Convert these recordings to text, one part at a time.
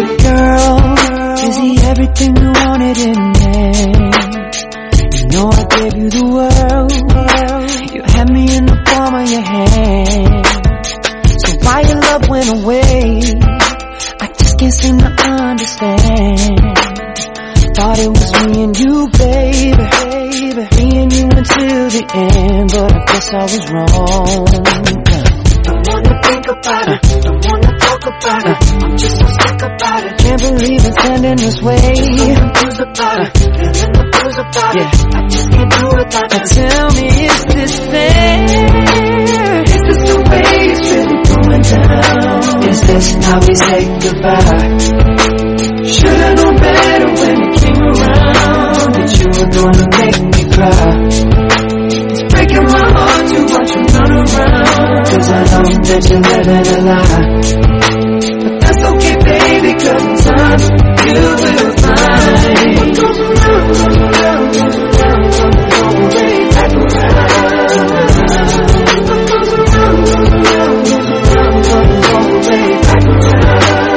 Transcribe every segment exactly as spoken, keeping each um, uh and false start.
Girl, is he everything you wanted in a man? You know I gave you the world. You had me in the palm of your hand. So why your love went away? I just can't seem to understand. Thought it was me and you, baby, me and you until the end, but I guess I was wrong. Don't wanna think about it, don't wanna talk about it, I'm just so sick about it. Can't believe it's ending this way. I'm confused about it, feeling the blues about it. I just can't do without it. Tell me, is this fair? Is this the way it's really going down? Is this how we say goodbye? Should've known better when you came around that you were gonna make me cry. It's breaking my heart to watch you run around, 'cause I know that you're living a lie. But that's okay, baby, 'cause in time you will find what goes around, goes around, goes around, comes way back around. What goes around, goes around, goes around, comes way back around.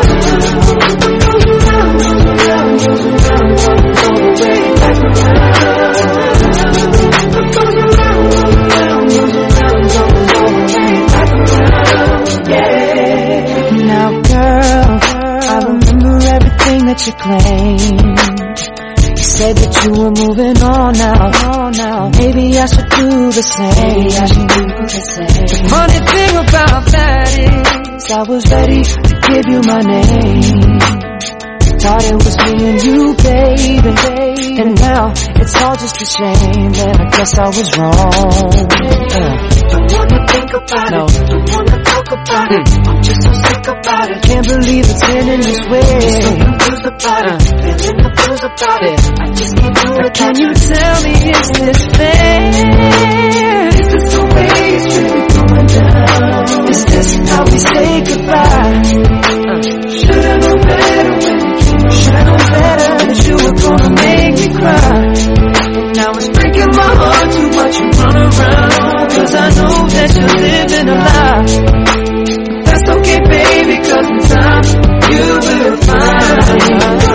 Now girl, I remember everything that you claimed. You said that you were moving on now. Maybe I should do the same. Maybe I should do the same. The funny thing about that is I was ready to give you my name. Thought it was me and you, baby, and now it's all just a shame. And I guess I was wrong. uh. Don't wanna think about no. it, don't wanna talk about mm. it, I'm just so sick about it. Can't believe it's ending this way. I'm so confused about uh. it, feeling the blues about it. I just can't do it. Can you tell me, is this fair? Is this the way it's really going down? Is this how we say goodbye? uh. Should've known better when you came. Should've known better that you were gonna make me cry. Now it's breaking my heart to watch you run around, 'cause I know that you're living a lie. But that's okay, baby, 'cause in time you will find.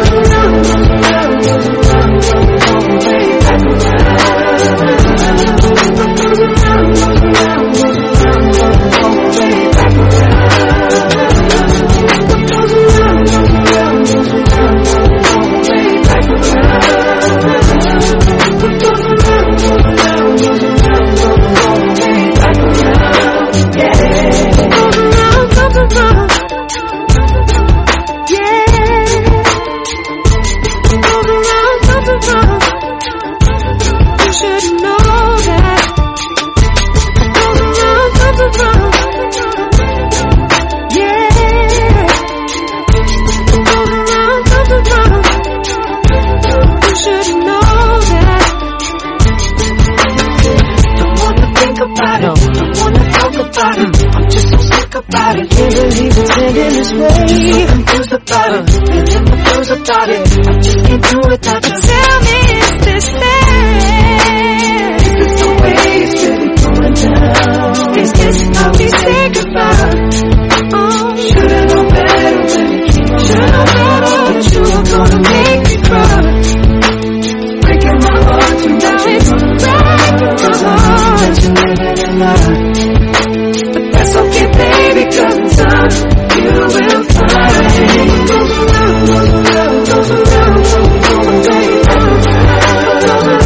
About it, I just can't do it without you. Tell me, is this fair? Is this the way it's really going down? Is this how we say goodbye? Oh, should've known better when you came. Should've known better that you were gonna make me cry. Breaking my heart to now it's breaking my heart that you're living a lie. But that's okay, baby, 'cause in time you will find. Goes around, goes around, goes around, goes around, goes around.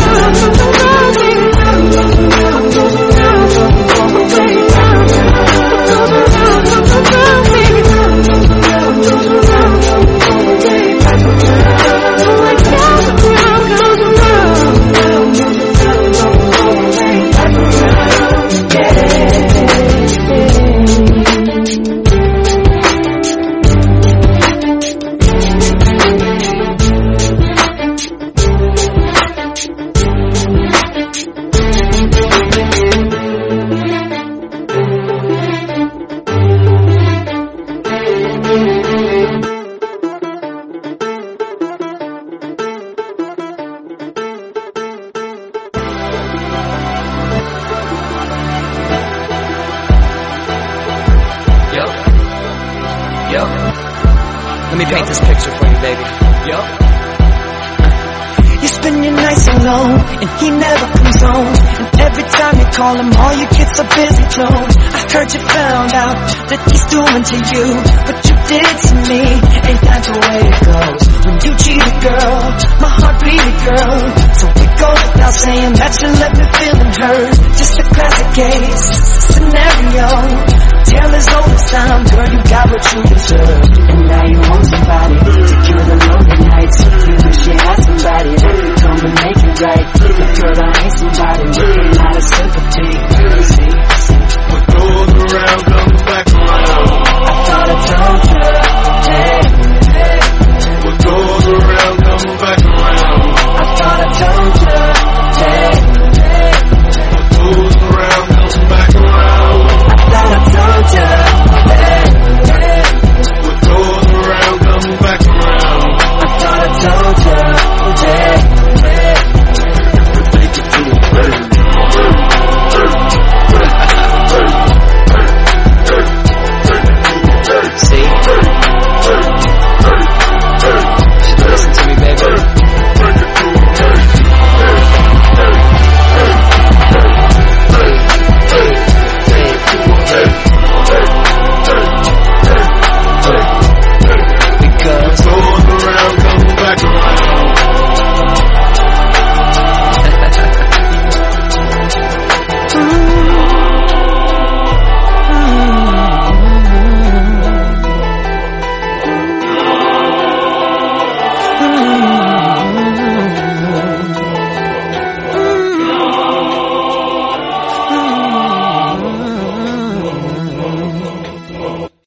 Let me paint this picture for you, baby. Yo. You spend your nights alone, and he never comes home. And every time you call him, all your kids are busy, Joan. I heard you found out that he's doing to you what you did to me. Ain't that the way it goes? When you cheat a girl, my heart beat a girl. So it goes without saying that you let me feeling hurt. Just a classic case scenario. Tale as old as time, girl, you got what you deserve.